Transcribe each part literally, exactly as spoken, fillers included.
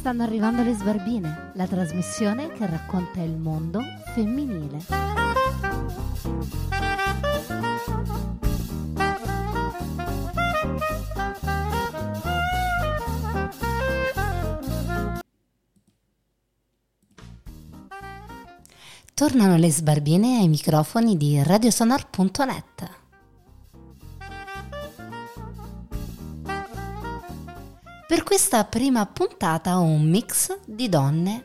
Stanno arrivando le Sbarbine, la trasmissione che racconta il mondo femminile. Tornano le Sbarbine ai microfoni di radiosonar punto net. Per questa prima puntata ho un mix di donne.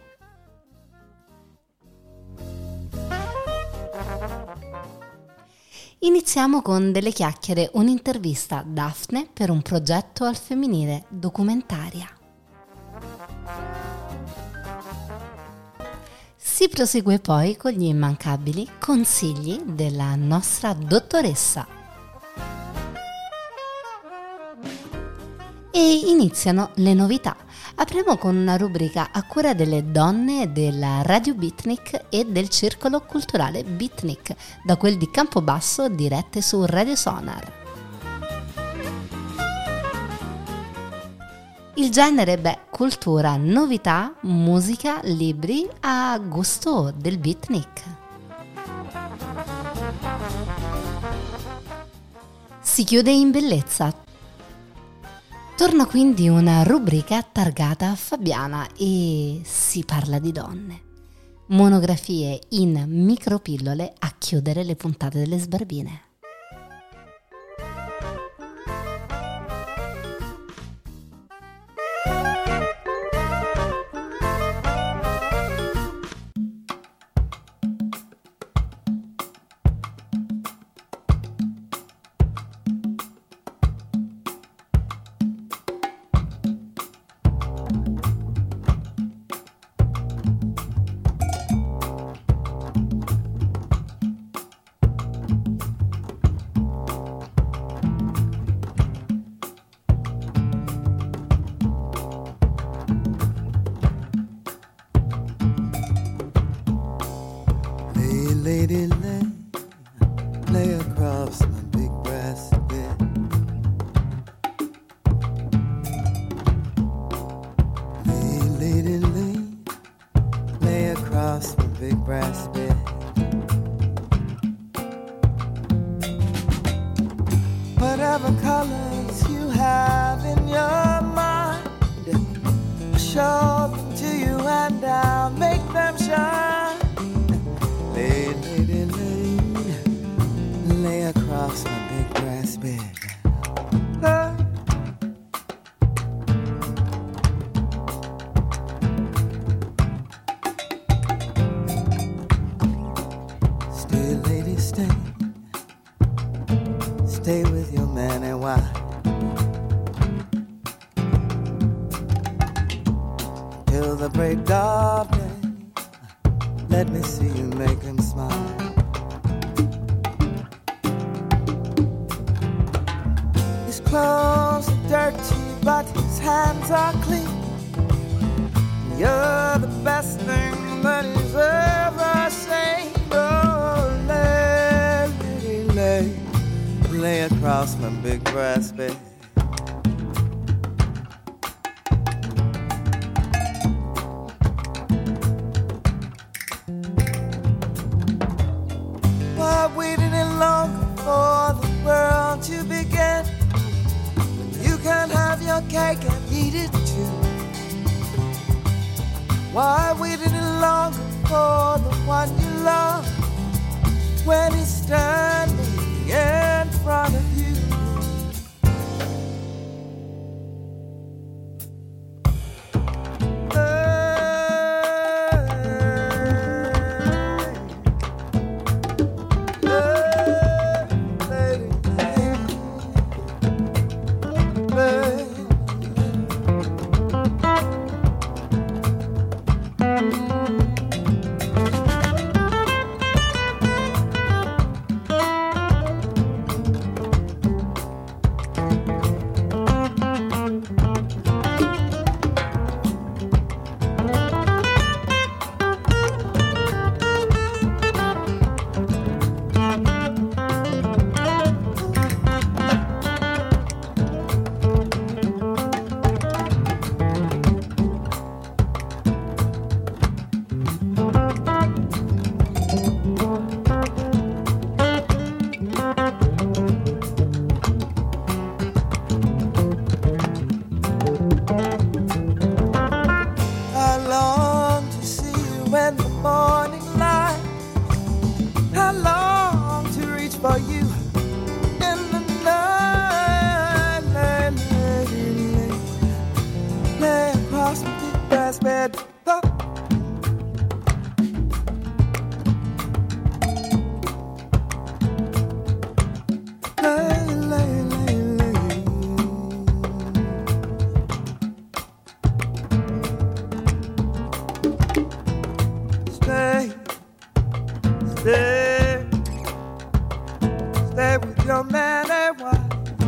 Iniziamo con delle chiacchiere, un'intervista a Daphne per un progetto al femminile, documentaria. Si prosegue poi con gli immancabili consigli della nostra dottoressa. E iniziano le novità. Apriamo con una rubrica a cura delle donne della Radio Beatnik e del Circolo Culturale Beatnik, da quel di Campobasso, dirette su Radio Sonar. Il genere, beh, cultura, novità, musica, libri a gusto del Beatnik. Si chiude in bellezza. Torna quindi una rubrica targata a Fabiana e si parla di donne. Monografie in micropillole a chiudere le puntate delle Sbarbine. Lady, lay, lay across my big brass bed. Lay, lady, lay, lay across my big brass bed. Whatever colors you have in your mind, show them to you and I'll make them shine. Lay, lady, lay, lay across my big brass bed. Lay. Stay, lady, stay. Stay with your man and wife till the break of day. Let me see you make him smile. His clothes are dirty, but his hands are clean. You're the best thing that he's ever seen. Oh, lay, lay, lay, lay across my big brass bed. To begin, you can have your cake and eat it too. Why wait any longer for the one you love when he's standing in front of you? for you in the night. Lay, lay, lay, lay across my big brass bed. Oh. Lay, lay, lay, lay. Stay, stay, stay with your man and wife.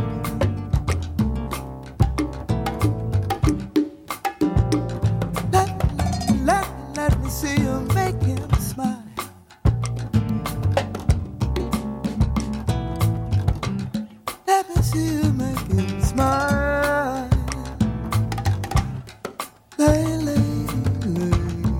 Let, let, let me see you make him smile. Let me see you make him smile. Lay, lay, lay.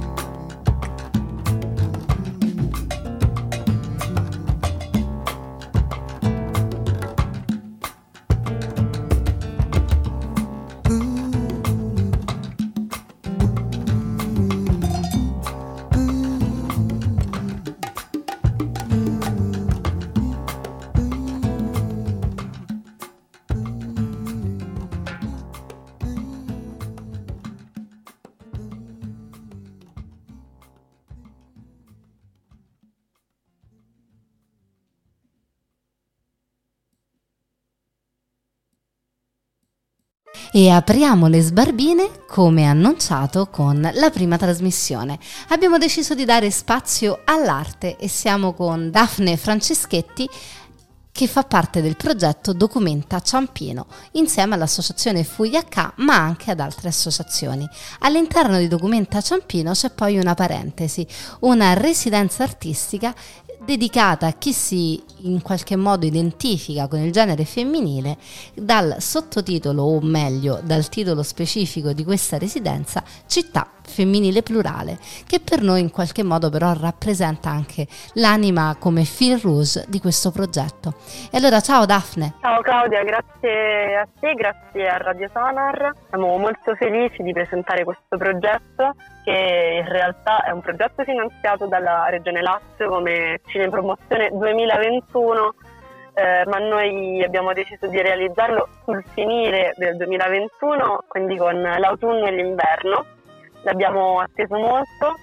E apriamo le sbarbine come annunciato con la prima trasmissione. Abbiamo deciso di dare spazio all'arte e siamo con Daphne Franceschetti, che fa parte del progetto Documenta Ciampino, insieme all'associazione Fuyacca, ma anche ad altre associazioni. All'interno di Documenta Ciampino c'è poi una parentesi, una residenza artistica dedicata a chi si in qualche modo identifica con il genere femminile, dal sottotitolo, o meglio dal titolo specifico di questa residenza, Città Femminile Plurale, che per noi in qualche modo però rappresenta anche l'anima come fil rouge di questo progetto. E allora ciao Daphne. Ciao Claudia, grazie a te, grazie a Radio Sonar. Siamo molto felici di presentare questo progetto, che in realtà è un progetto finanziato dalla Regione Lazio come Cinepromozione duemilaventuno, eh, ma noi abbiamo deciso di realizzarlo sul finire del duemilaventuno, quindi con l'autunno e l'inverno. L'abbiamo atteso molto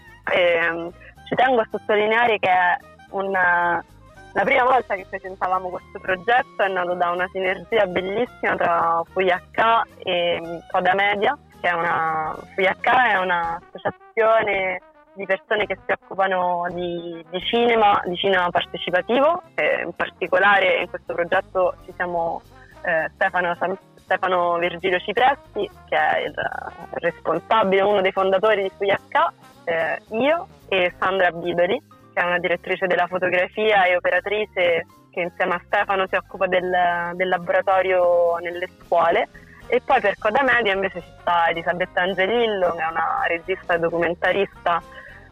e ci tengo a sottolineare che è una, la prima volta che presentavamo questo progetto, è nato da una sinergia bellissima tra Fuyacca e Coda Media, che è una Fuyacca è un'associazione di persone che si occupano di, di cinema, di cinema partecipativo, e in particolare in questo progetto ci siamo eh, Stefano, Stefano Virgilio Cipresti, che è il responsabile, uno dei fondatori di Fuyacca, eh, io e Sandra Bidoli, che è una direttrice della fotografia e operatrice che insieme a Stefano si occupa del, del laboratorio nelle scuole. E poi per Coda Media invece ci sta Elisabetta Angelillo, che è una regista e documentarista,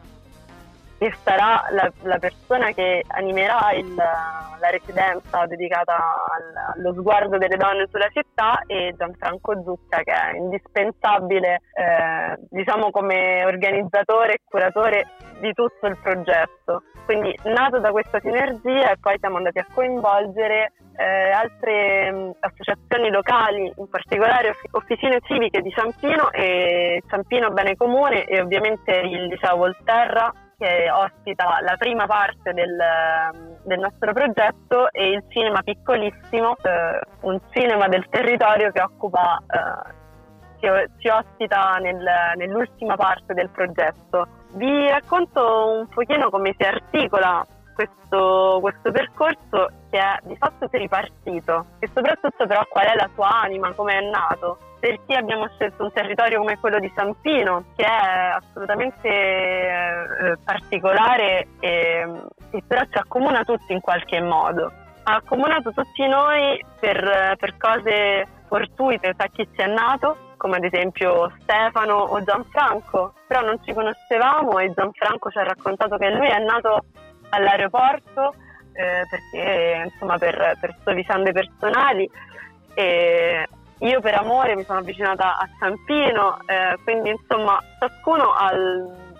che sarà la, la persona che animerà il, la residenza dedicata al, allo sguardo delle donne sulla città, e Gianfranco Zucca, che è indispensabile eh, diciamo come organizzatore e curatore di tutto il progetto. Quindi nato da questa sinergia, e poi siamo andati a coinvolgere eh, altre mh, associazioni locali, in particolare off- officine civiche di Ciampino e Ciampino Bene Comune, e ovviamente il Liceo Volterra, che ospita la prima parte del, del nostro progetto, e il Cinema Piccolissimo, eh, un cinema del territorio che occupa eh, ci, ci ospita nel, nell'ultima parte del progetto. Vi racconto un pochino come si articola questo, questo percorso, che è di fatto tripartito, e soprattutto però qual è la sua anima, come è nato. Perché abbiamo scelto un territorio come quello di Ciampino, che è assolutamente eh, particolare e, e però ci accomuna tutti in qualche modo. Ha accomunato tutti noi per, per cose fortuite, da chi ci è nato, come ad esempio Stefano o Gianfranco, però non ci conoscevamo, e Gianfranco ci ha raccontato che lui è nato all'aeroporto eh, perché insomma per, per sue vicende personali, e io per amore mi sono avvicinata a Ciampino, eh, quindi insomma ciascuno ha il,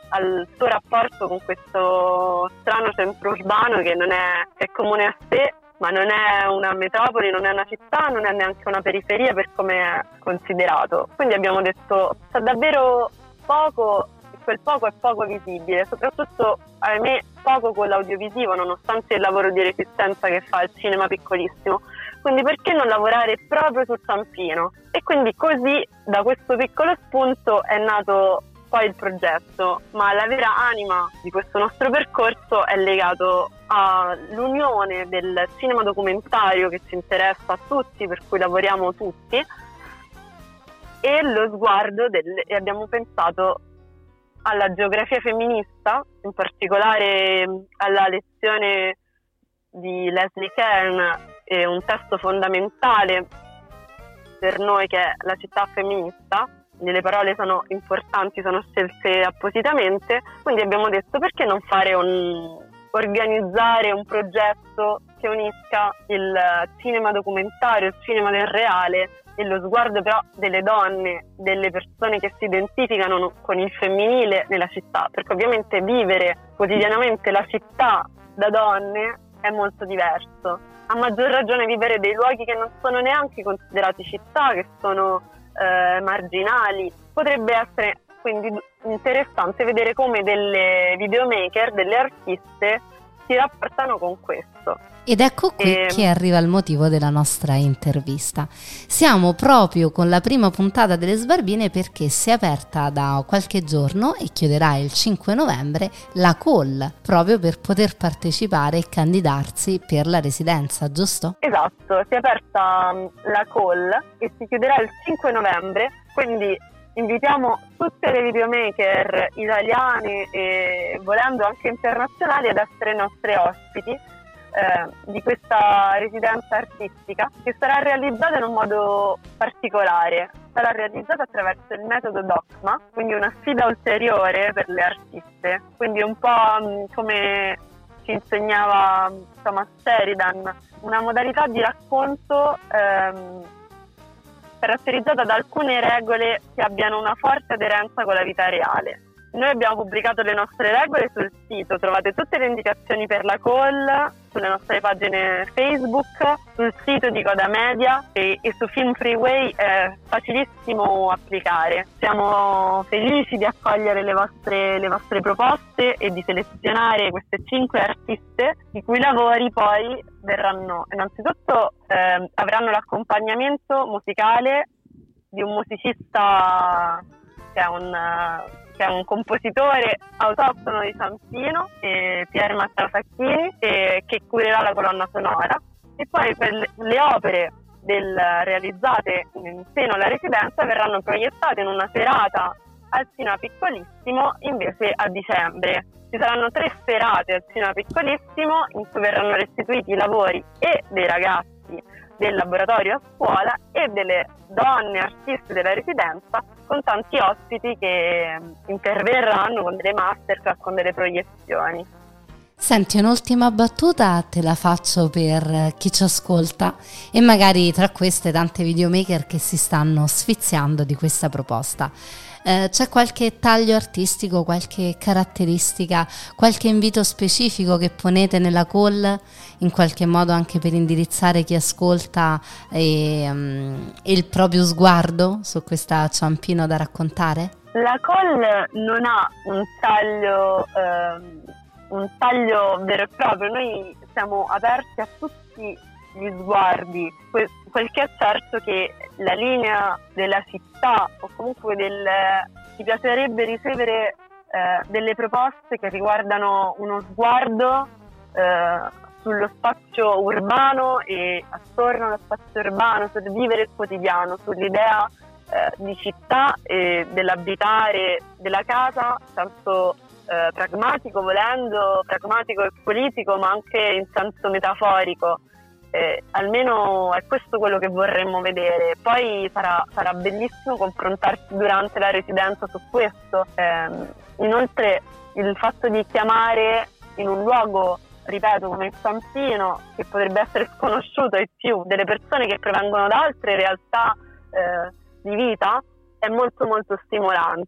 al suo rapporto con questo strano centro urbano che non è, è comune a sé, ma non è una metropoli, non è una città, non è neanche una periferia per come è considerato. Quindi abbiamo detto, sta davvero poco, e quel poco è poco visibile, soprattutto ahimè poco con l'audiovisivo, nonostante il lavoro di resistenza che fa il cinema piccolissimo. Quindi perché non lavorare proprio sul Ciampino? E quindi così, da questo piccolo spunto, è nato poi il progetto, ma la vera anima di questo nostro percorso è legato all'unione del cinema documentario che ci interessa a tutti, per cui lavoriamo tutti, e lo sguardo del, e abbiamo pensato alla geografia femminista, in particolare alla lezione di Leslie Kern, e un testo fondamentale per noi che è La città femminista. Le parole sono importanti, sono scelte appositamente, quindi abbiamo detto perché non fare un organizzare un progetto che unisca il cinema documentario, il cinema del reale e lo sguardo però delle donne, delle persone che si identificano con il femminile nella città, perché ovviamente vivere quotidianamente la città da donne è molto diverso. A maggior ragione vivere dei luoghi che non sono neanche considerati città, che sono Eh, marginali. Potrebbe essere quindi interessante vedere come delle videomaker, delle artiste si rapportano con questo. Ed ecco qui e... che arriva il motivo della nostra intervista. Siamo proprio con la prima puntata delle Sbarbine perché si è aperta da qualche giorno e chiuderà il cinque novembre la call, proprio per poter partecipare e candidarsi per la residenza, giusto? Esatto, si è aperta la call e si chiuderà il cinque novembre, quindi invitiamo tutte le videomaker italiane e volendo anche internazionali ad essere nostre ospiti Eh, di questa residenza artistica, che sarà realizzata in un modo particolare. Sarà realizzata attraverso il metodo DOCMA, quindi una sfida ulteriore per le artiste, quindi un po' mh, come ci insegnava Thomas Sheridan, una modalità di racconto ehm, caratterizzata da alcune regole che abbiano una forte aderenza con la vita reale. Noi abbiamo pubblicato le nostre regole sul sito, trovate tutte le indicazioni per la call sulle nostre pagine Facebook, sul sito di Coda Media e, e su Film Freeway è facilissimo applicare. Siamo felici di accogliere le vostre, le vostre proposte e di selezionare queste cinque artiste i cui lavori poi verranno, innanzitutto eh, avranno l'accompagnamento musicale di un musicista che è un... che è un compositore autoctono di Ciampino, eh, Pier Matteo Facchini, eh, che curerà la colonna sonora. E poi per le, le opere del, realizzate in seno alla residenza verranno proiettate in una serata al Cinema Piccolissimo invece a dicembre. Ci saranno tre serate al Cinema Piccolissimo in cui verranno restituiti i lavori e dei ragazzi del laboratorio a scuola e delle donne artiste della residenza, con tanti ospiti che interverranno con delle masterclass, con delle proiezioni. Senti, un'ultima battuta te la faccio per chi ci ascolta e magari tra queste tante videomaker che si stanno sfiziando di questa proposta. Eh, c'è qualche taglio artistico, qualche caratteristica, qualche invito specifico che ponete nella call, in qualche modo anche per indirizzare chi ascolta e, um, e il proprio sguardo su questa Ciampino da raccontare? La call non ha un taglio, ehm, un taglio vero e proprio, noi siamo aperti a tutti gli sguardi, quel che è certo che la linea della città o comunque del ci piacerebbe ricevere eh, delle proposte che riguardano uno sguardo eh, sullo spazio urbano e attorno allo spazio urbano, sul vivere il quotidiano, sull'idea eh, di città e dell'abitare della casa, tanto eh, pragmatico volendo, pragmatico e politico, ma anche in senso metaforico. Eh, almeno è questo quello che vorremmo vedere. Poi sarà, sarà bellissimo confrontarsi durante la residenza su questo. Eh, inoltre il fatto di chiamare in un luogo, ripeto, come il Ciampino, che potrebbe essere sconosciuto ai più, delle persone che provengono da altre realtà eh, di vita, è molto molto stimolante.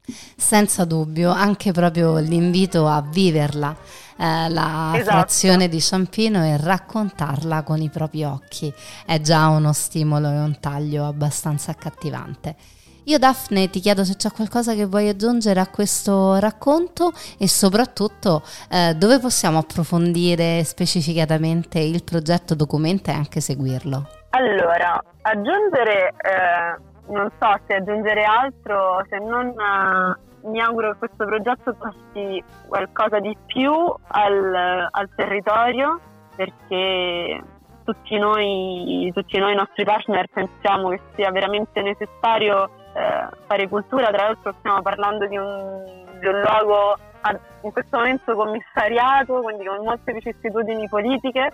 Senza dubbio, anche proprio l'invito a viverla, eh, la Esatto. frazione di Ciampino, e raccontarla con i propri occhi è già uno stimolo e un taglio abbastanza accattivante. Io, Daphne, ti chiedo se c'è qualcosa che vuoi aggiungere a questo racconto e soprattutto eh, dove possiamo approfondire specificatamente il progetto Documenta e anche seguirlo. Allora, aggiungere, eh, non so se aggiungere altro, se non eh, mi auguro che questo progetto porti qualcosa di più al, al territorio, perché tutti noi, tutti noi nostri partner pensiamo che sia veramente necessario eh, fare cultura. Tra l'altro stiamo parlando di un, di un luogo ad, in questo momento commissariato, quindi con molte vicissitudini politiche,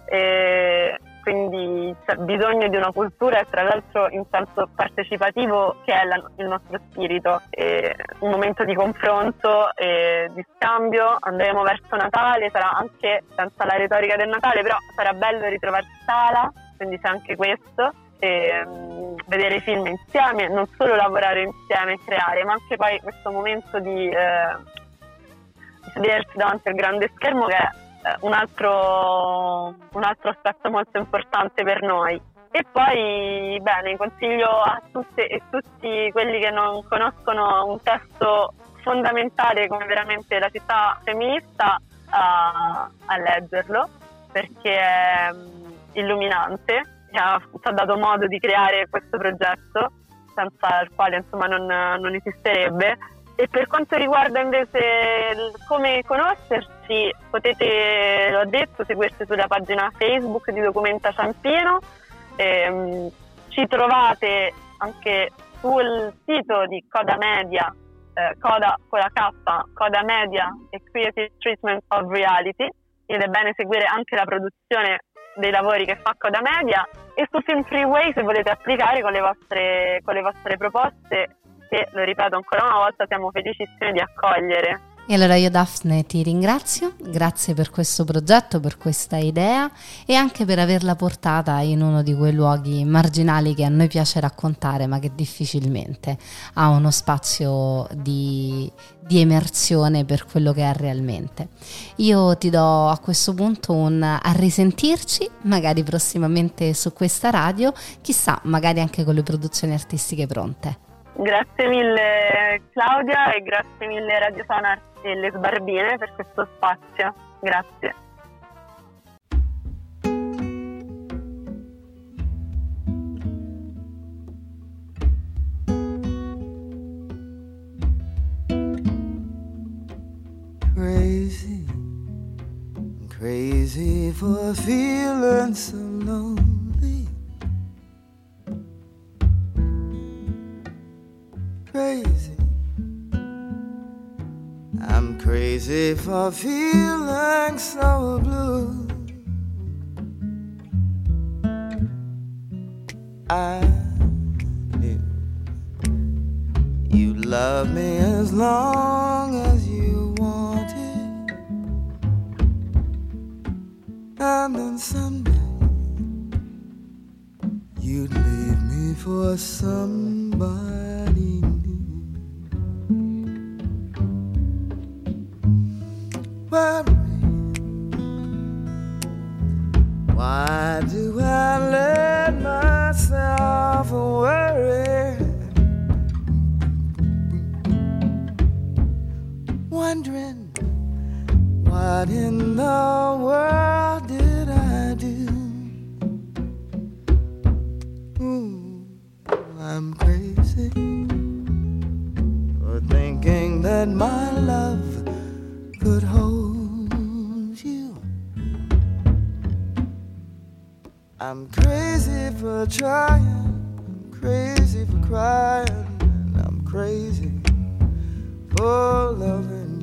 e quindi c'è bisogno di una cultura, e tra l'altro in senso partecipativo, che è la, il nostro spirito, e un momento di confronto e di scambio. Andremo verso Natale, sarà anche senza la retorica del Natale, però sarà bello ritrovarsi sala, quindi c'è anche questo, e um, vedere i film insieme, non solo lavorare insieme e creare, ma anche poi questo momento di, eh, di sedersi davanti al grande schermo, che è Un altro, un altro aspetto molto importante per noi. E poi, bene, consiglio a tutte e tutti quelli che non conoscono un testo fondamentale come veramente La città femminista a, a leggerlo, perché è illuminante, ci ha, ci ha dato modo di creare questo progetto senza il quale insomma non, non esisterebbe. E per quanto riguarda invece come conoscerci, potete, l'ho detto, seguirci sulla pagina Facebook di Documenta Ciampino, ehm, ci trovate anche sul sito di Coda Media, eh, Coda con la K, Coda Media e Creative Treatment of Reality, ed è bene seguire anche la produzione dei lavori che fa Coda Media, e su Film Freeway se volete applicare con le vostre, con le vostre proposte, che, lo ripeto ancora una volta, siamo felicissimi di accogliere. E allora io, Daphne, ti ringrazio, grazie per questo progetto, per questa idea e anche per averla portata in uno di quei luoghi marginali che a noi piace raccontare, ma che difficilmente ha uno spazio di, di emersione per quello che è realmente. Io ti do a questo punto un a risentirci, magari prossimamente su questa radio, chissà, magari anche con le produzioni artistiche pronte. Grazie mille Claudia e grazie mille Radio Sonar e le Sbarbine per questo spazio. Grazie. Crazy, crazy for feeling so lonely. Crazy, I'm crazy for feeling so blue. I knew you loved me as long as you wanted, and then someday you'd leave me for somebody. Worry, why do I let myself worry? Wondering what in the world did I do? Ooh, I'm crazy for thinking that my love could hold you. I'm crazy for trying, I'm crazy for crying, and I'm crazy for loving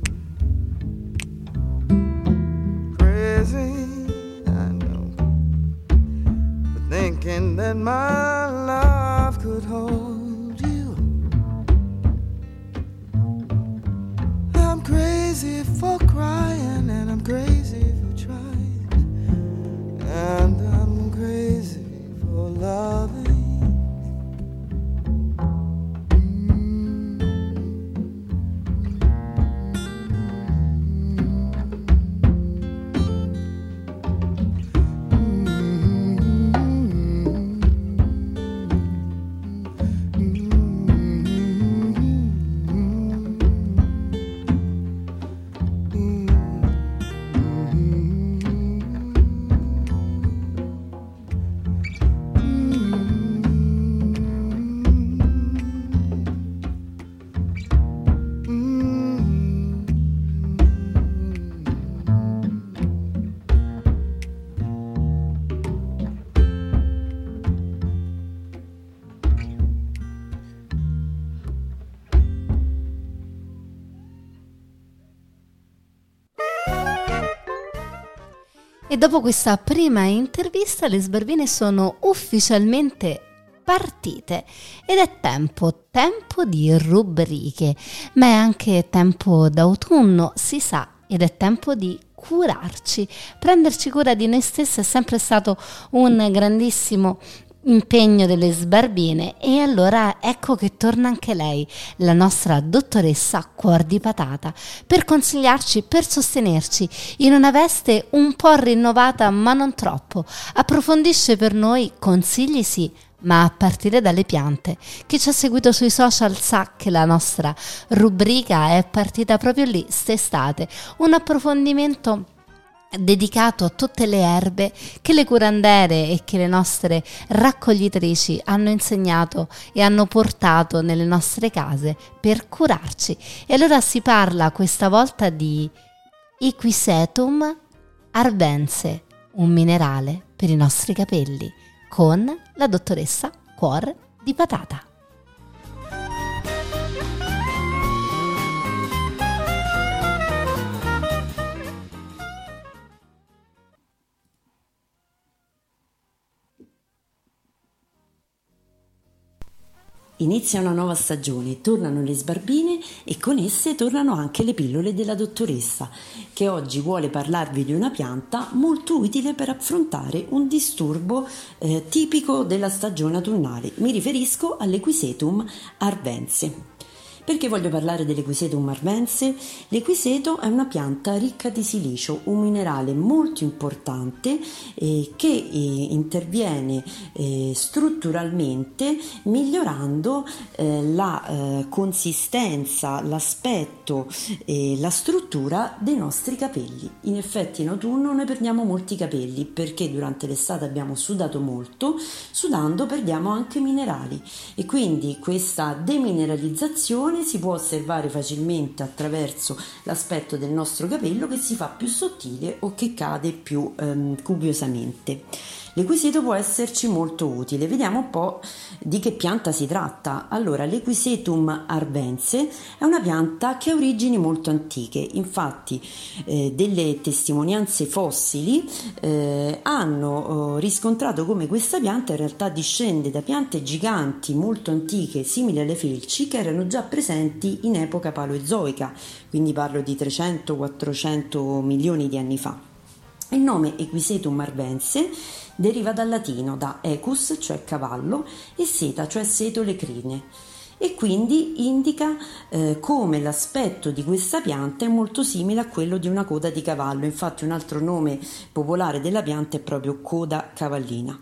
you. Crazy, I know, for thinking that my love could hold you. I'm crazy for crying, and I'm crazy for trying, and I'm crazy for loving. Mm. E dopo questa prima intervista le sbarbine sono ufficialmente partite ed è tempo, tempo di rubriche, ma è anche tempo d'autunno, si sa, ed è tempo di curarci. Prenderci cura di noi stessi è sempre stato un grandissimo impegno delle sbarbine, e allora ecco che torna anche lei, la nostra dottoressa Cuor di Patata, per consigliarci, per sostenerci in una veste un po' rinnovata ma non troppo. Approfondisce per noi consigli, sì, ma a partire dalle piante. Chi ci ha seguito sui social sa che la nostra rubrica è partita proprio lì st'estate, un approfondimento dedicato a tutte le erbe che le curandere e che le nostre raccoglitrici hanno insegnato e hanno portato nelle nostre case per curarci. E allora si parla questa volta di Equisetum arvense, un minerale per i nostri capelli, con la dottoressa Cuor di Patata. Inizia una nuova stagione, tornano le sbarbine e con esse tornano anche le pillole della dottoressa, che oggi vuole parlarvi di una pianta molto utile per affrontare un disturbo eh, tipico della stagione autunnale. Mi riferisco all'Equisetum arvense. Perché voglio parlare dell'Equisetum arvense? L'equiseto è una pianta ricca di silicio, un minerale molto importante eh, che eh, interviene eh, strutturalmente migliorando eh, la eh, consistenza, l'aspetto e la struttura dei nostri capelli. In effetti in autunno noi perdiamo molti capelli perché durante l'estate abbiamo sudato molto, sudando perdiamo anche minerali e quindi questa demineralizzazione si può osservare facilmente attraverso l'aspetto del nostro capello che si fa più sottile o che cade più ehm, cubiosamente. L'equiseto può esserci molto utile. Vediamo un po' di che pianta si tratta. Allora, l'Equisetum arvense è una pianta che ha origini molto antiche. Infatti, eh, delle testimonianze fossili eh, hanno eh, riscontrato come questa pianta in realtà discende da piante giganti molto antiche, simili alle felci, che erano già presenti in epoca paleozoica, quindi parlo di trecento quattrocento milioni di anni fa. Il nome Equisetum arvense deriva dal latino, da equus, cioè cavallo, e seta, cioè setole crine, e quindi indica eh, come l'aspetto di questa pianta è molto simile a quello di una coda di cavallo. Infatti un altro nome popolare della pianta è proprio coda cavallina.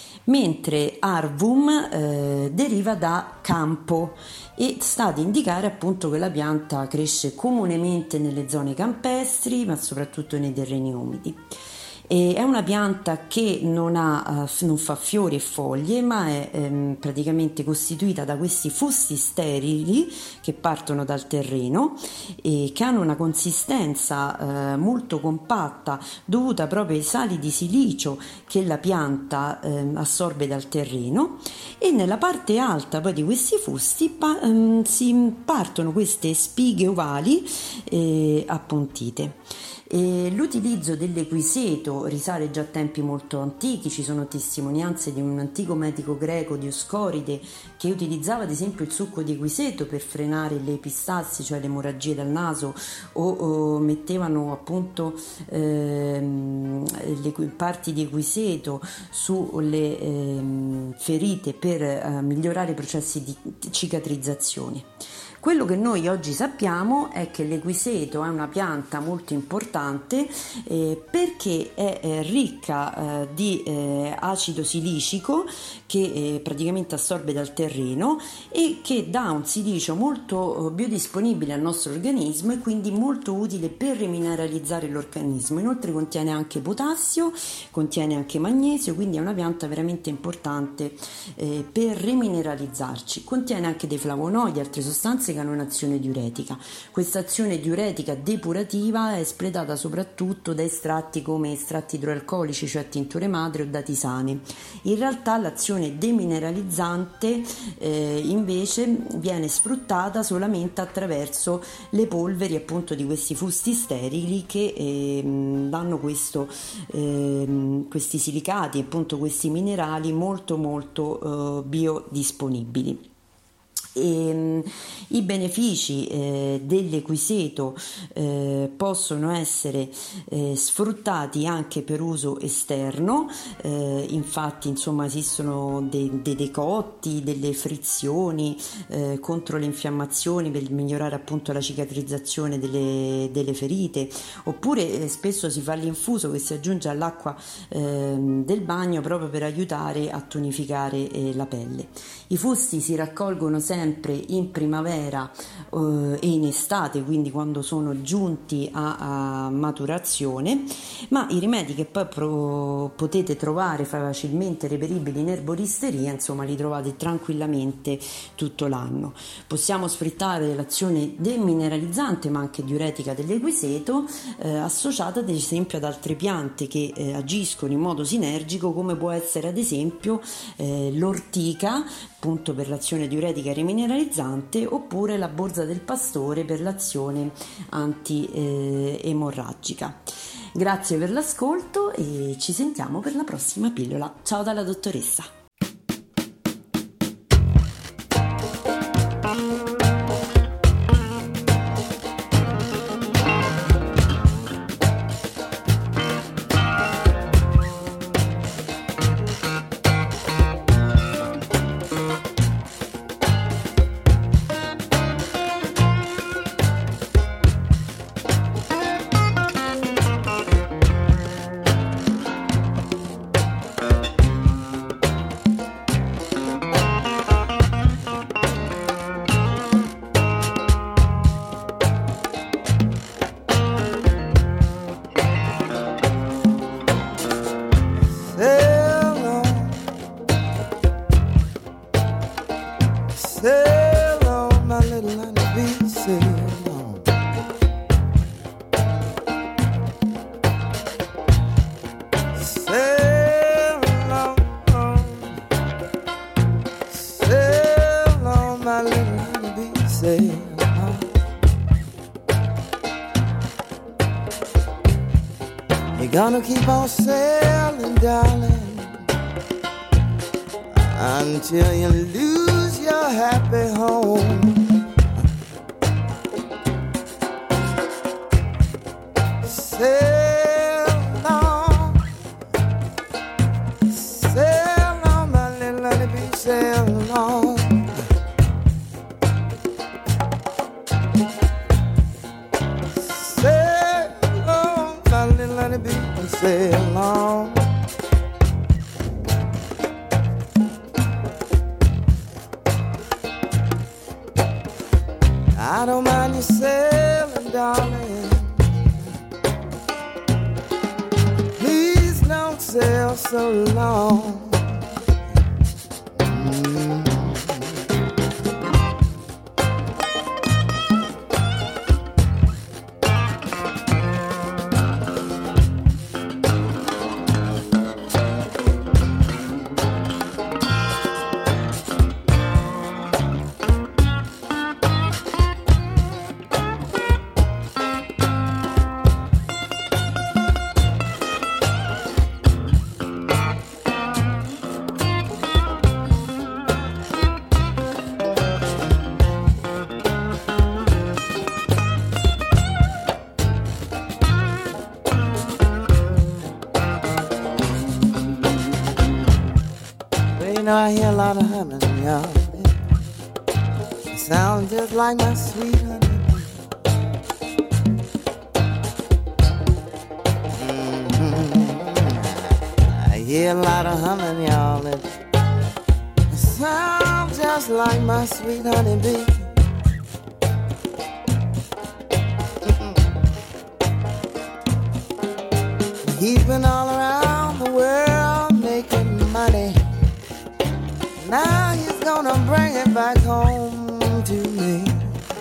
Mentre arvum eh, deriva da campo e sta ad indicare appunto che la pianta cresce comunemente nelle zone campestri, ma soprattutto nei terreni umidi. E è una pianta che non, ha, non fa fiori e foglie, ma è ehm, praticamente costituita da questi fusti sterili che partono dal terreno e che hanno una consistenza eh, molto compatta dovuta proprio ai sali di silicio che la pianta eh, assorbe dal terreno, e nella parte alta poi di questi fusti pa- ehm, si partono queste spighe ovali eh, appuntite. E l'utilizzo dell'equiseto risale già a tempi molto antichi. Ci sono testimonianze di un antico medico greco, Dioscoride, che utilizzava ad esempio il succo di equiseto per frenare le epistassi, cioè le emorragie dal naso, o, o mettevano appunto ehm, le parti di equiseto sulle ehm, ferite per eh, migliorare i processi di cicatrizzazione. Quello che noi oggi sappiamo è che l'equiseto è una pianta molto importante eh, perché è eh, ricca eh, di eh, acido silicico che eh, praticamente assorbe dal terreno e che dà un silicio molto eh, biodisponibile al nostro organismo e quindi molto utile per rimineralizzare l'organismo. Inoltre contiene anche potassio, contiene anche magnesio, quindi è una pianta veramente importante eh, per rimineralizzarci. Contiene anche dei flavonoidi, altre sostanze intersecano un'azione diuretica. Questa azione diuretica depurativa è espletata soprattutto da estratti come estratti idroalcolici, cioè tinture madre o da tisane. In realtà l'azione demineralizzante eh, invece viene sfruttata solamente attraverso le polveri appunto di questi fusti sterili che eh, danno questo, eh, questi silicati, appunto questi minerali molto molto eh, biodisponibili. E, i benefici eh, dell'equiseto eh, possono essere eh, sfruttati anche per uso esterno, eh, infatti insomma esistono dei de decotti, delle frizioni eh, contro le infiammazioni per migliorare appunto la cicatrizzazione delle, delle ferite, oppure eh, spesso si fa l'infuso che si aggiunge all'acqua eh, del bagno proprio per aiutare a tonificare eh, la pelle. I fusti si raccolgono sempre in primavera eh, e in estate, quindi quando sono giunti a, a maturazione, ma i rimedi che poi pro, potete trovare facilmente reperibili in erboristeria, insomma li trovate tranquillamente tutto l'anno. Possiamo sfruttare l'azione demineralizzante ma anche diuretica dell'equiseto eh, associata ad esempio ad altre piante che eh, agiscono in modo sinergico, come può essere ad esempio eh, l'ortica, appunto per l'azione diuretica e rimineralizzante, oppure la borza del pastore per l'azione anti-emorragica. Grazie per l'ascolto e ci sentiamo per la prossima pillola. Ciao dalla dottoressa. Gonna keep on sailing, darling, until you lose your happy home. Sail on, sail on, my little honeybee, sail on. Sail on, my little honeybee, sail on. I don't mind you sailing, darling. Please don't sail so long. Mm. You know, I hear a lot of humming, y'all. It sounds just like my sweet honey. Mm-hmm. I hear a lot of humming, y'all. It sounds just like my sweet honey bee. He's been all around the world making money. Now he's gonna bring it back home to me.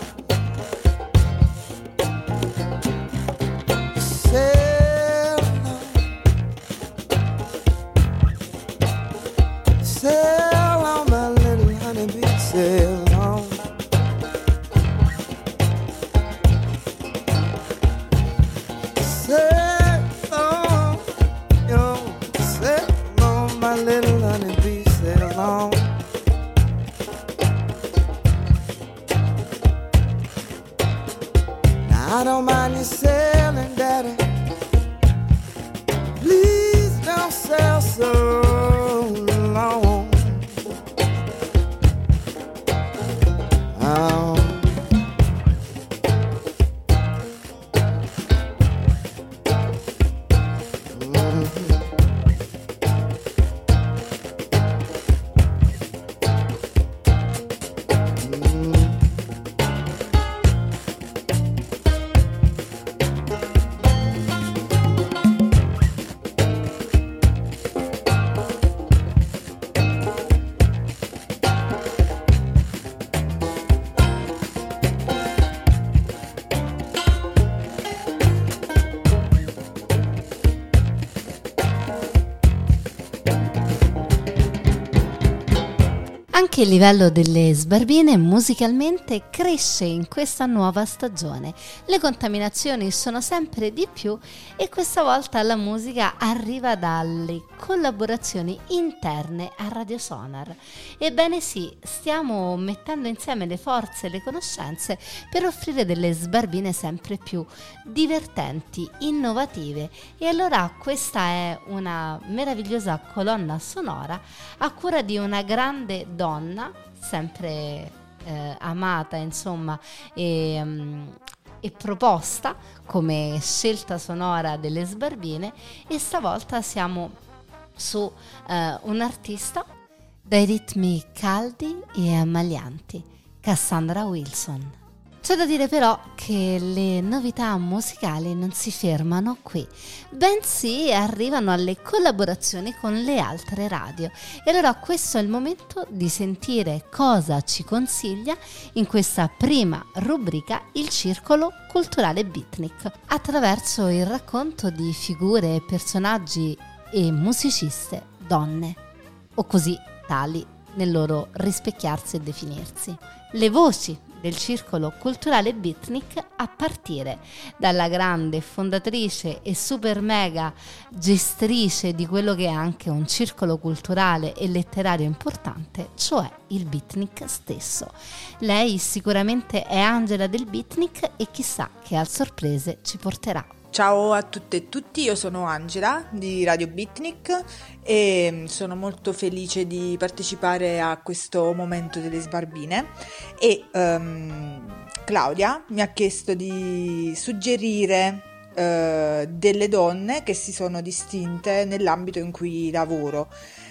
Anche il livello delle sbarbine musicalmente cresce in questa nuova stagione. Le contaminazioni sono sempre di più e questa volta la musica arriva dalle collaborazioni interne a Radio Sonar. Ebbene sì, stiamo mettendo insieme le forze e le conoscenze per offrire delle sbarbine sempre più divertenti, innovative, e allora questa è una meravigliosa colonna sonora a cura di una grande donna, sempre eh, amata, insomma, e, um, e proposta come scelta sonora delle sbarbine, e stavolta siamo su eh, un artista dai ritmi caldi e ammalianti, Cassandra Wilson. C'è da dire però che le novità musicali non si fermano qui, bensì arrivano alle collaborazioni con le altre radio. E allora questo è il momento di sentire cosa ci consiglia in questa prima rubrica il Circolo Culturale Beatnik, attraverso il racconto di figure, personaggi e musiciste donne, o così tali nel loro rispecchiarsi e definirsi. Le voci del Circolo Culturale Beatnik, a partire dalla grande fondatrice e super mega gestrice di quello che è anche un circolo culturale e letterario importante, cioè il Beatnik stesso. Lei sicuramente è Angela del Beatnik e chissà che a sorprese ci porterà. Ciao a tutte e tutti, io sono Angela di Radio Beatnik e sono molto felice di partecipare a questo momento delle sbarbine e um, Claudia mi ha chiesto di suggerire uh, delle donne che si sono distinte nell'ambito in cui lavoro.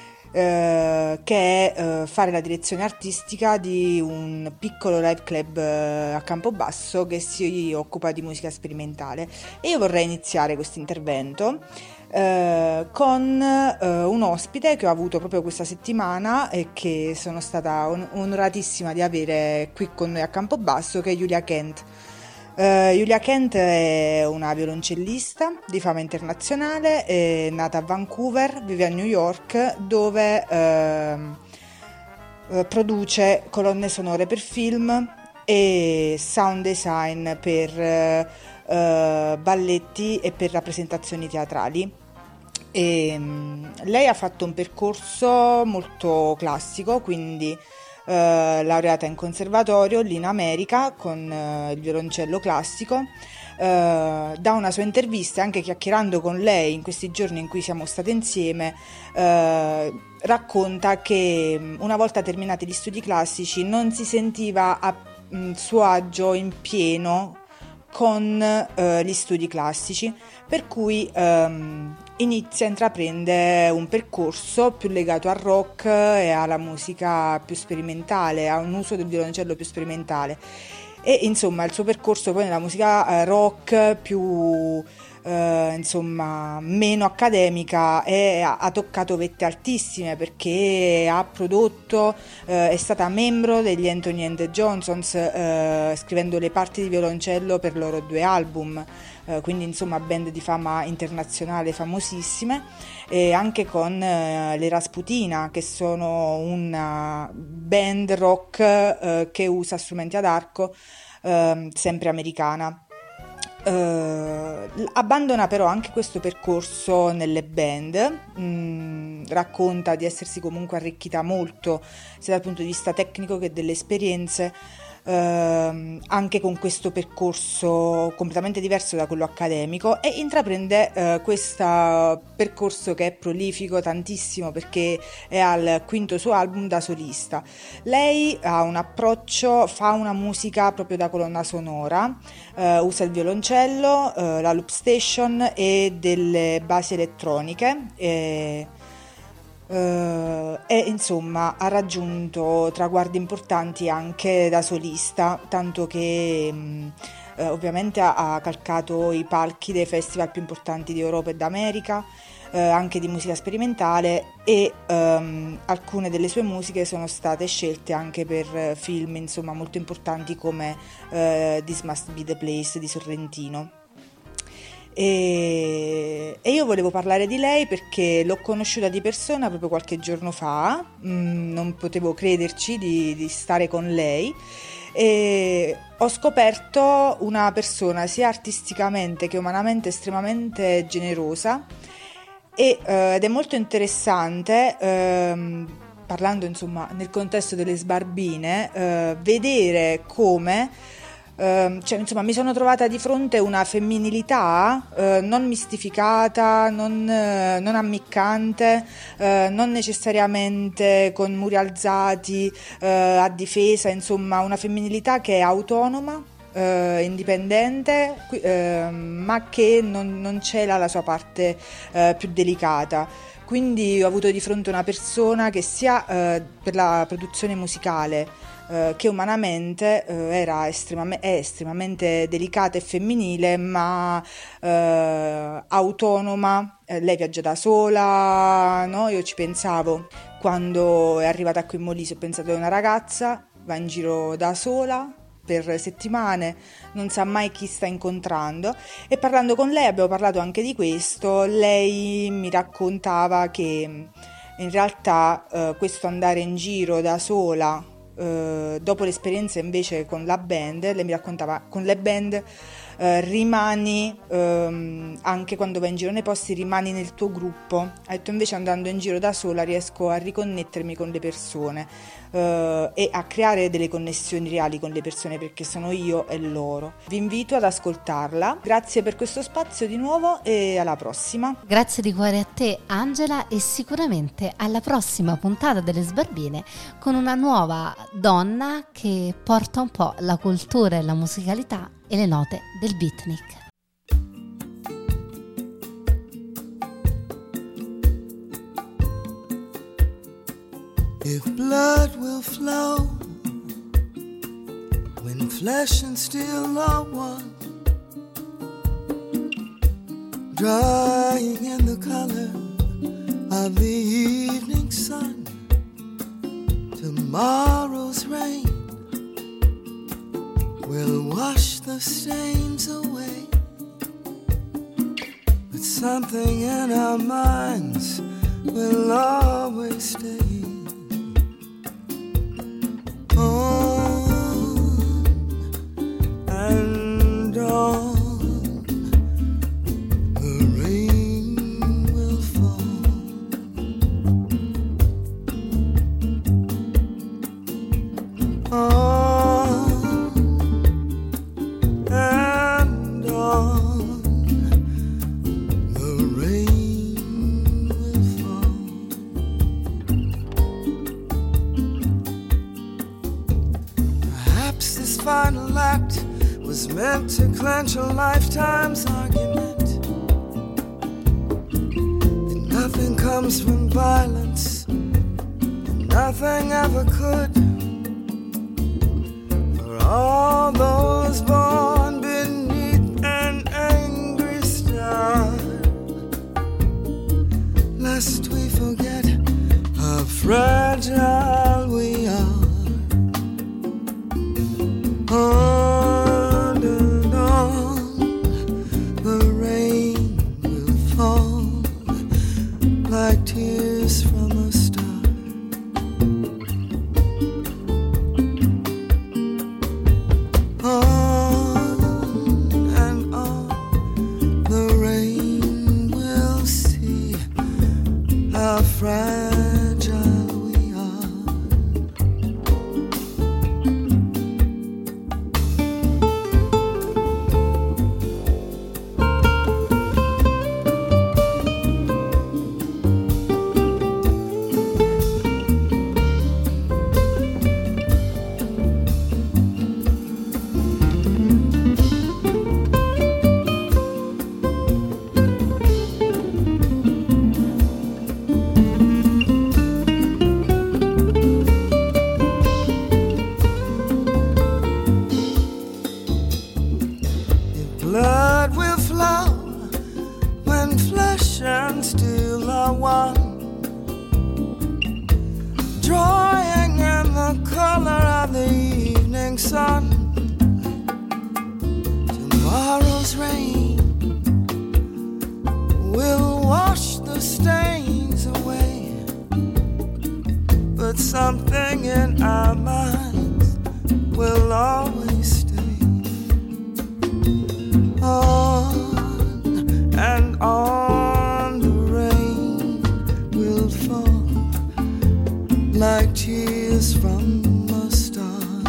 Uh, che è uh, fare la direzione artistica di un piccolo live club uh, a Campobasso che si occupa di musica sperimentale, e io vorrei iniziare questo intervento uh, con uh, un ospite che ho avuto proprio questa settimana e che sono stata on- onoratissima di avere qui con noi a Campobasso, che è Julia Kent. Uh, Julia Kent è una violoncellista di fama internazionale, è nata a Vancouver, vive a New York, dove uh, uh, produce colonne sonore per film e sound design per uh, uh, balletti e per rappresentazioni teatrali. E, um, lei ha fatto un percorso molto classico, quindi Uh, laureata in conservatorio lì in America con uh, il violoncello classico. Uh, da una sua intervista, anche chiacchierando con lei in questi giorni in cui siamo state insieme, uh, racconta che una volta terminati gli studi classici non si sentiva a um, suo agio in pieno con uh, gli studi classici, per cui um, inizia a intraprendere un percorso più legato al rock e alla musica più sperimentale, a un uso del violoncello più sperimentale, e insomma il suo percorso poi nella musica rock più Uh, insomma meno accademica e ha, ha toccato vette altissime, perché ha prodotto, uh, è stata membro degli Anthony and the Johnsons, uh, scrivendo le parti di violoncello per loro due album, uh, quindi insomma band di fama internazionale famosissime, e anche con uh, le Rasputina, che sono una band rock uh, che usa strumenti ad arco, uh, sempre americana. Uh, abbandona però anche questo percorso nelle band, mm, racconta di essersi comunque arricchita molto sia dal punto di vista tecnico che delle esperienze, uh, anche con questo percorso completamente diverso da quello accademico, e intraprende uh, questo percorso che è prolifico tantissimo, perché è al quinto suo album da solista. Lei ha un approccio, fa una musica proprio da colonna sonora, Uh, usa il violoncello, uh, la loop station e delle basi elettroniche, e, uh, e insomma ha raggiunto traguardi importanti anche da solista, tanto che um, uh, ovviamente ha, ha calcato i palchi dei festival più importanti di Europa e d'America, Uh, anche di musica sperimentale, e um, alcune delle sue musiche sono state scelte anche per uh, film insomma molto importanti come uh, This Must Be the Place di Sorrentino. E, e io volevo parlare di lei perché l'ho conosciuta di persona proprio qualche giorno fa, mm, non potevo crederci di, di stare con lei, e ho scoperto una persona sia artisticamente che umanamente estremamente generosa e, eh, ed è molto interessante, ehm, parlando insomma nel contesto delle Sbarbine, eh, vedere come Uh, cioè, insomma, mi sono trovata di fronte a una femminilità uh, non mistificata, non, uh, non ammiccante, uh, non necessariamente con muri alzati uh, a difesa, insomma una femminilità che è autonoma, uh, indipendente, uh, ma che non, non cela la sua parte uh, più delicata. Quindi ho avuto di fronte una persona che sia uh, per la produzione musicale Uh, che umanamente uh, era estremame- è estremamente delicata e femminile, ma uh, autonoma. Uh, lei viaggia da sola, no? Io ci pensavo quando è arrivata qui in Molise, ho pensato è una ragazza, va in giro da sola per settimane, non sa mai chi sta incontrando, e parlando con lei abbiamo parlato anche di questo. Lei mi raccontava che in realtà uh, questo andare in giro da sola, Uh, dopo l'esperienza invece con la band, lei mi raccontava, con le band uh, rimani um, anche quando vai in giro nei posti, rimani nel tuo gruppo. Ha detto invece andando in giro da sola riesco a riconnettermi con le persone uh, e a creare delle connessioni reali con le persone, perché sono io e loro. Vi invito ad ascoltarla. Grazie per questo spazio di nuovo e alla prossima. Grazie di cuore a te Angela, e sicuramente alla prossima puntata delle Sbarbine con una nuova donna che porta un po' la cultura e la musicalità e le note del beatnik. If blood will flow when flesh and steel are one, drying in the color of the evening sun, tomorrow's rain will wash the stains away, but something in our minds will always stay. On and on, the rain will fall. On and on, the rain will fall. Perhaps this final act was meant to clench a lifetime's argument, that nothing comes from violence, and nothing ever could. All those born beneath an angry star, lest we forget how fragile we are. On and on, the rain will fall like tears from a star. days away, but something in our minds will always stay. On and on the rain will fall like tears from a star.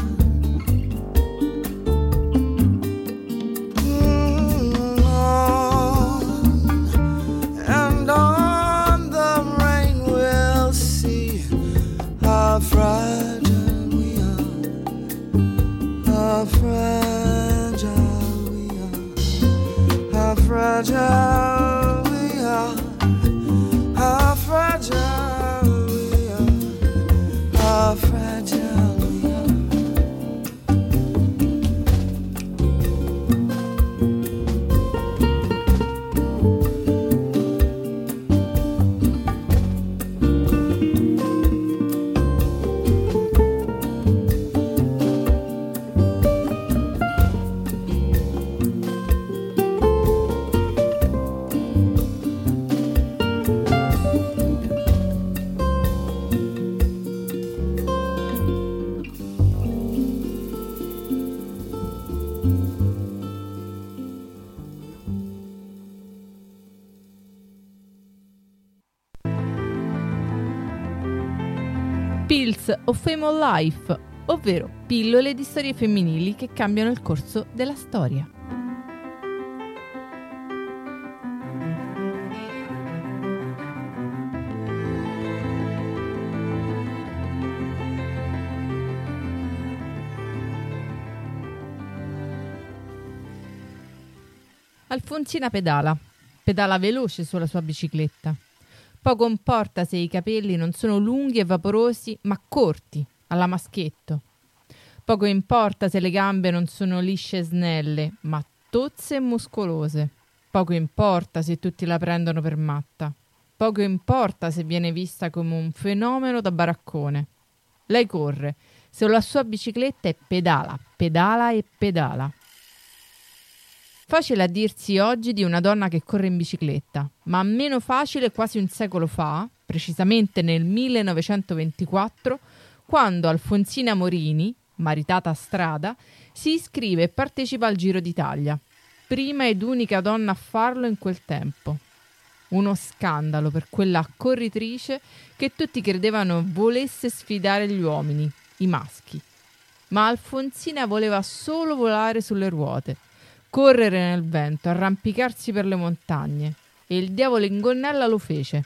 Mm, on and on the rain will see how fragile we are, how fragile, how fragile we are, how fragile we are, how fragile we are. Pills of Female Life, ovvero pillole di storie femminili che cambiano il corso della storia. Alfonsina pedala, pedala veloce sulla sua bicicletta. Poco importa se i capelli non sono lunghi e vaporosi, ma corti, alla Maschietto. Poco importa se le gambe non sono lisce e snelle, ma tozze e muscolose. Poco importa se tutti la prendono per matta. Poco importa se viene vista come un fenomeno da baraccone. Lei corre, sulla sua bicicletta e pedala, pedala e pedala. Facile a dirsi oggi di una donna che corre in bicicletta, ma meno facile quasi un secolo fa, precisamente nel millenovecentoventiquattro, quando Alfonsina Morini, maritata a strada, si iscrive e partecipa al Giro d'Italia, prima ed unica donna a farlo in quel tempo. Uno scandalo per quella corritrice che tutti credevano volesse sfidare gli uomini, i maschi. Ma Alfonsina voleva solo volare sulle ruote, correre nel vento, arrampicarsi per le montagne, e il diavolo in gonnella lo fece.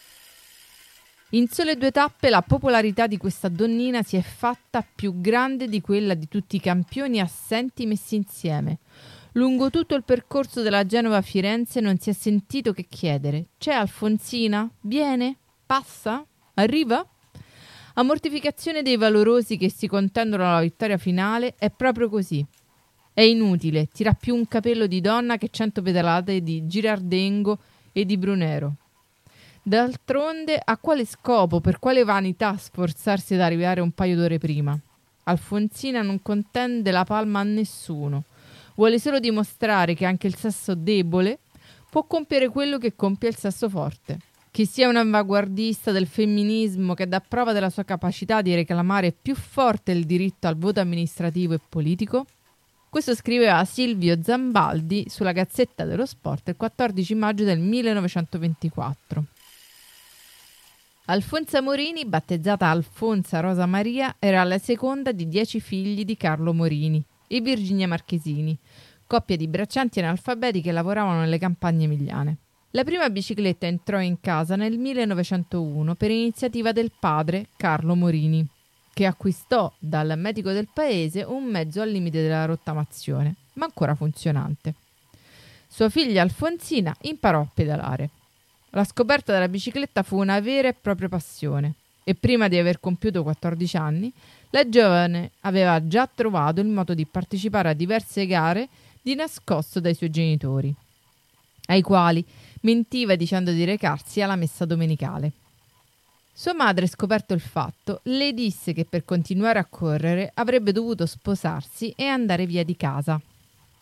In sole due tappe la popolarità di questa donnina si è fatta più grande di quella di tutti i campioni assenti messi insieme. Lungo tutto il percorso della Genova-Firenze non si è sentito che chiedere: c'è Alfonsina? Viene? Passa? Arriva? A mortificazione dei valorosi che si contendono la vittoria finale, è proprio così. È inutile, tira più un capello di donna che cento pedalate di Girardengo e di Brunero. D'altronde, a quale scopo, per quale vanità sforzarsi ad arrivare un paio d'ore prima? Alfonsina non contende la palma a nessuno. Vuole solo dimostrare che anche il sesso debole può compiere quello che compie il sesso forte. Che sia un avanguardista del femminismo che dà prova della sua capacità di reclamare più forte il diritto al voto amministrativo e politico? Questo scriveva Silvio Zambaldi sulla Gazzetta dello Sport il quattordici maggio del millenovecentoventiquattro. Alfonsa Morini, battezzata Alfonsa Rosa Maria, era la seconda di dieci figli di Carlo Morini e Virginia Marchesini, coppia di braccianti analfabeti che lavoravano nelle campagne emiliane. La prima bicicletta entrò in casa nel millenovecentouno per iniziativa del padre Carlo Morini, che acquistò dal medico del paese un mezzo al limite della rottamazione, ma ancora funzionante. Sua figlia Alfonsina imparò a pedalare. La scoperta della bicicletta fu una vera e propria passione e prima di aver compiuto quattordici anni, la giovane aveva già trovato il modo di partecipare a diverse gare di nascosto dai suoi genitori, ai quali mentiva dicendo di recarsi alla messa domenicale. Sua madre, scoperto il fatto, le disse che per continuare a correre avrebbe dovuto sposarsi e andare via di casa.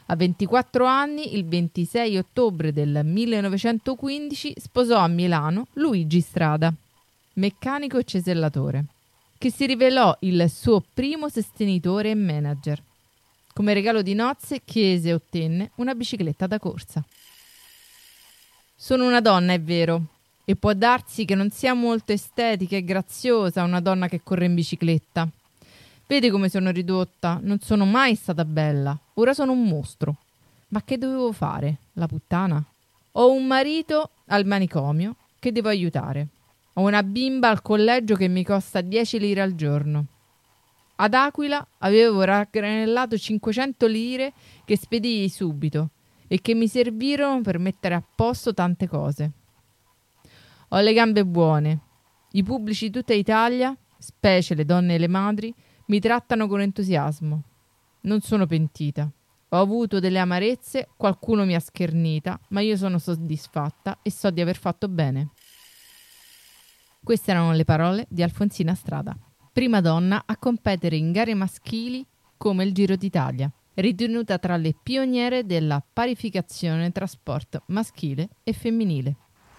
A ventiquattro anni, il ventisei ottobre del millenovecentoquindici, sposò a Milano Luigi Strada, meccanico e cesellatore, che si rivelò il suo primo sostenitore e manager. Come regalo di nozze chiese e ottenne una bicicletta da corsa. Sono una donna, è vero, e può darsi che non sia molto estetica e graziosa una donna che corre in bicicletta. Vede come sono ridotta, non sono mai stata bella, ora sono un mostro. Ma che dovevo fare, la puttana? Ho un marito al manicomio che devo aiutare. Ho una bimba al collegio che mi costa dieci lire al giorno. Ad Aquila avevo raggranellato cinquecento lire che spedii subito e che mi servirono per mettere a posto tante cose. Ho le gambe buone. I pubblici di tutta Italia, specie le donne e le madri, mi trattano con entusiasmo. Non sono pentita. Ho avuto delle amarezze, qualcuno mi ha schernita, ma io sono soddisfatta e so di aver fatto bene. Queste erano le parole di Alfonsina Strada, prima donna a competere in gare maschili come il Giro d'Italia, ritenuta tra le pioniere della parificazione tra sport maschile e femminile.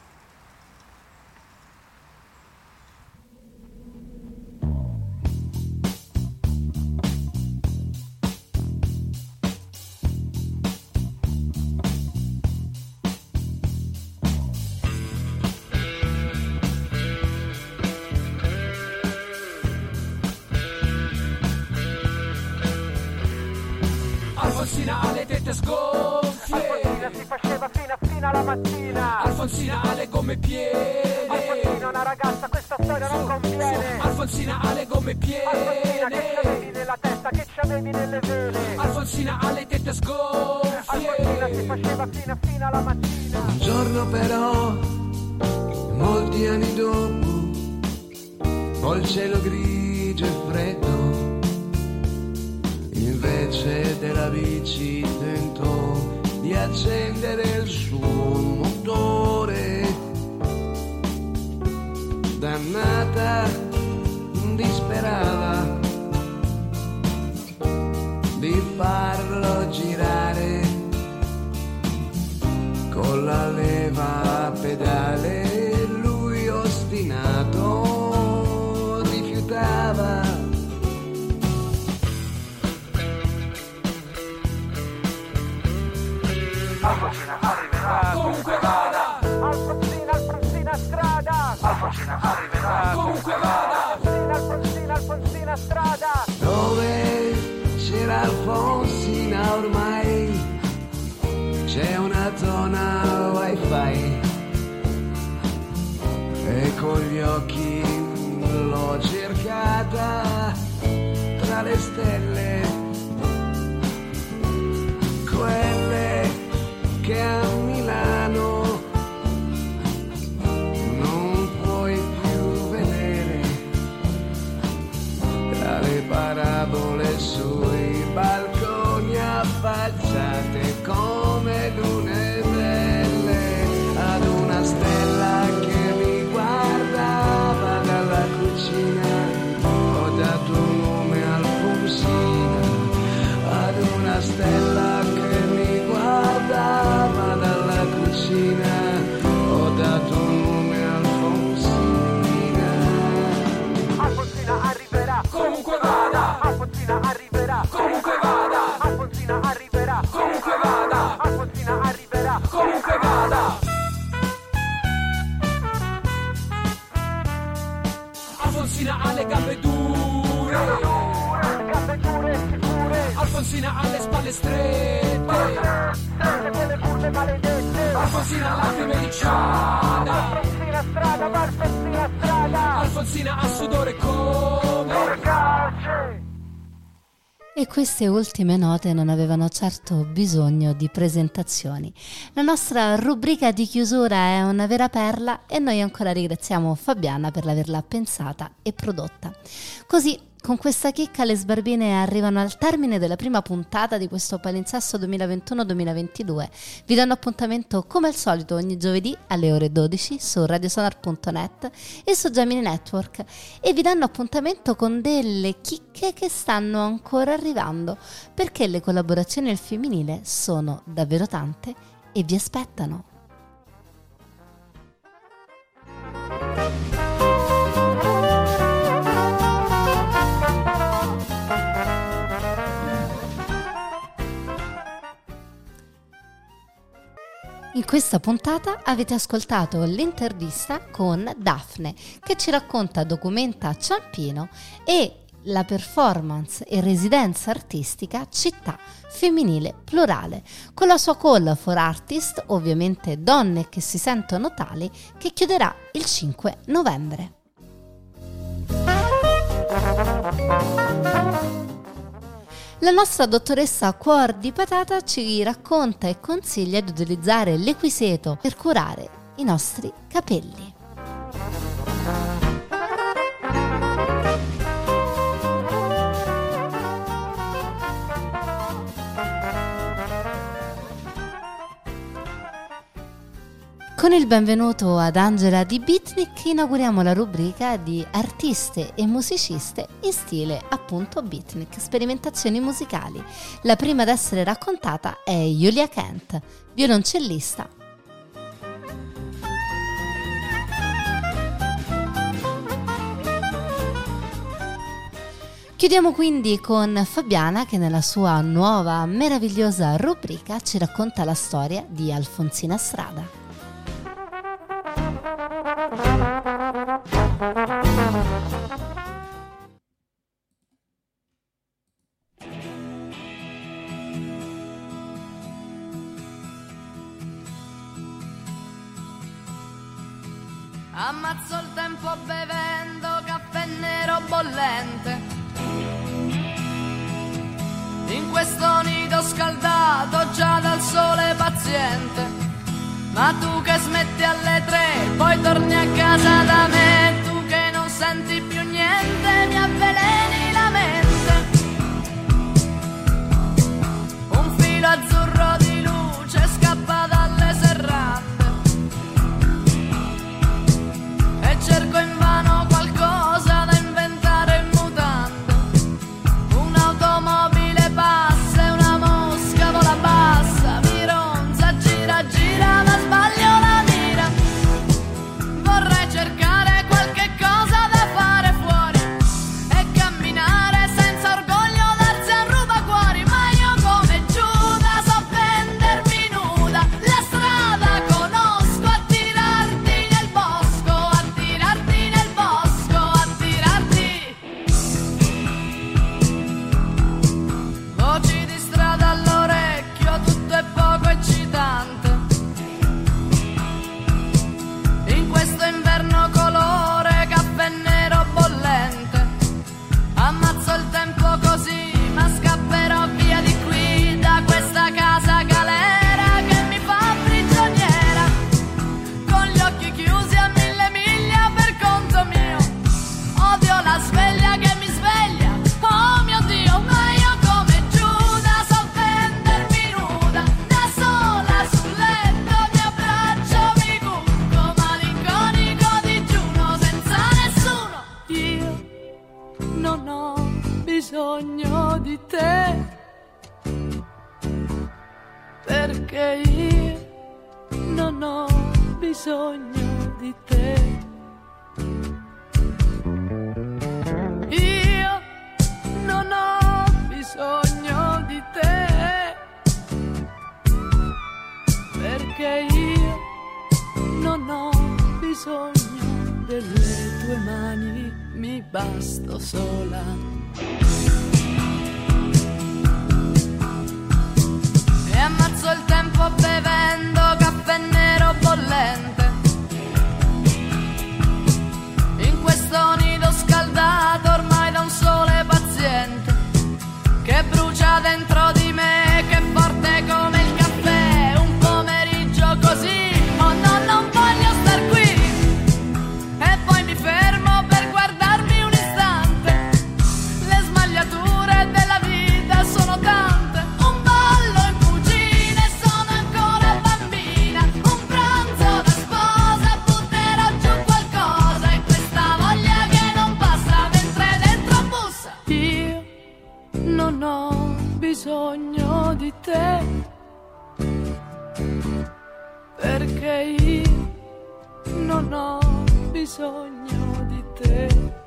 Alfonsina ha le tette sgonfie, Alfonsina si faceva fino a fino alla mattina, Alfonsina ha le gomme piene, Alfonsina una ragazza, questa storia non conviene, Alfonsina ha le gomme piene, Alfonsina che c'avevi nella testa, che c'avevi nelle vene, Alfonsina ha le tette sgonfie, Alfonsina si faceva fino a fino alla mattina. Un giorno però, molti anni dopo, col cielo grigio e freddo, invece della bici tentò di accendere il suo motore. Dannata, disperava di farlo girare con la leva a pedale. Lui ostinato rifiutava. Alfonsina arriverà, comunque vada. Alfonsina, Alfonsina Strada. Alfonsina arriverà, comunque vada. Alfonsina, Alfonsina, Alfonsina Strada. Dove c'era Alfonsina ormai c'è una zona wifi e con gli occhi l'ho cercata tra le stelle, quelle che a Milano non puoi più vedere, tra le parabole sui balconi affacciate come lune belle, ad una stella che mi guardava dalla cucina, ho dato un nome Alfonsina, ad una stella che mi guardava dalla cucina, ho dato un nome Alfonsina. Alfonsina arriverà, comunque vada. Alfonsina arriverà, comunque vada. Alfonsina arriverà, comunque vada. Alfonsina arriverà, comunque vada. Alfonsina ha le gambe dure, gambe dure sicure. Alfonsina ha le spalle strette, quelle curve maledette. Alfonsina lacrime di ciada. Alfonsina Strada, Alfonsina Strada. Alfonsina ha sudore come calce. E queste ultime note non avevano certo bisogno di presentazioni. La nostra rubrica di chiusura è una vera perla e noi ancora ringraziamo Fabiana per averla pensata e prodotta. Così con questa chicca le sbarbine arrivano al termine della prima puntata di questo palinsesto duemilaventuno duemilaventidue. Vi danno appuntamento come al solito ogni giovedì alle ore dodici su radiosonar punto net e su Gemini Network, e vi danno appuntamento con delle chicche che stanno ancora arrivando, perché le collaborazioni al femminile sono davvero tante e vi aspettano. In questa puntata avete ascoltato l'intervista con Daphne, che ci racconta Documenta Ciampino e la performance e residenza artistica Città Femminile Plurale, con la sua call for artist, ovviamente donne che si sentono tali, che chiuderà il cinque novembre. La nostra dottoressa Cuor di Patata ci racconta e consiglia di utilizzare l'Equiseto per curare i nostri capelli. Con il benvenuto ad Angela Di Beatnik inauguriamo la rubrica di artiste e musiciste in stile appunto beatnik, sperimentazioni musicali. La prima ad essere raccontata è Julia Kent, violoncellista. Chiudiamo quindi con Fabiana, che nella sua nuova meravigliosa rubrica ci racconta la storia di Alfonsina Strada. Ammazzo il tempo bevendo caffè nero bollente in questo nido scaldato già dal sole paziente. Ma tu che smetti alle tre, poi torni a casa da me, tu che non senti più niente, mi avveleni la mente. Un filo azzurro di luce scappa dalle serrande e cerco invano qualcosa da inventare in mutande. Un'automobile passa e una mosca vola bassa, mi ronza, gira, gira, ma sbaglio la mira. Vorrei cercare qualche cosa da fare fuori e camminare senza orgoglio, darsi a rubacuori. Ma io come Giuda so vendermi nuda, la strada conosco, attirarti nel bosco, attirarti nel bosco, attirarti. Voci di strada all'orecchio, tutto è poco eccitante. In questo inverno colore caffè nero bollente, ammazzo il tempo così, ma scapperò via di qui, da questa casa galera che mi fa prigioniera, con gli occhi chiusi a mille miglia per conto mio. Odio la sveglia che mi sveglia, oh mio Dio, ma io come Giuda so vendermi nuda, da sola sul letto mi abbraccio, mi cucco, malinconico digiuno senza nessuno. Io non ho bisogno di te, perché io non ho bisogno di te. Io non ho bisogno di te, perché io non ho bisogno delle tue mani, mi basto sola. E ammazzo il tempo bevendo caffè nero bollente in questo nido scaldato ormai da un sole paziente che brucia dentro di me, che è forte come il caffè. Un pomeriggio così, oh no, non voglio star qui. E poi mi fermo per guardarmi un istante perché io non ho bisogno di te.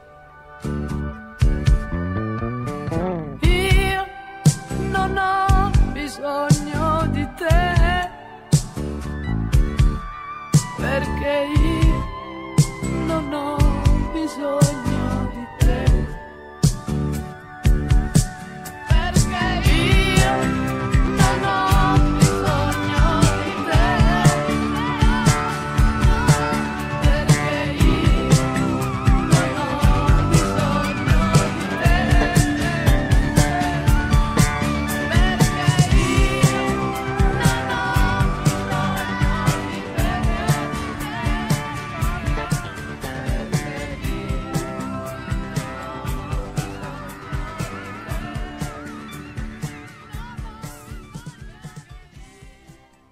Io non ho bisogno di te, perché io non ho bisogno